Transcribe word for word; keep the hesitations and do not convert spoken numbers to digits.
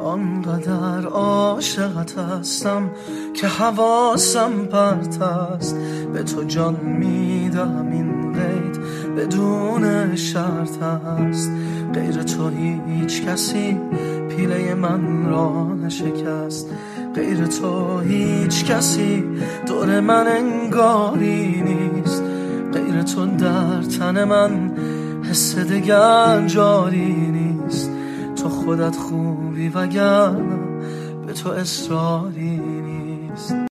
آنقدر عاشقت هستم که حواسم پرت است. به تو جان میدم این قید بدون شرط است. غیر تو هیچ کسی پیله من را نشکست. غیر تو هیچ کسی دور من انگاری نیست. غیر تو در تن من حس دگر جاری نیست. تو خودت خوبی وگرنه به تو اصراری نیست.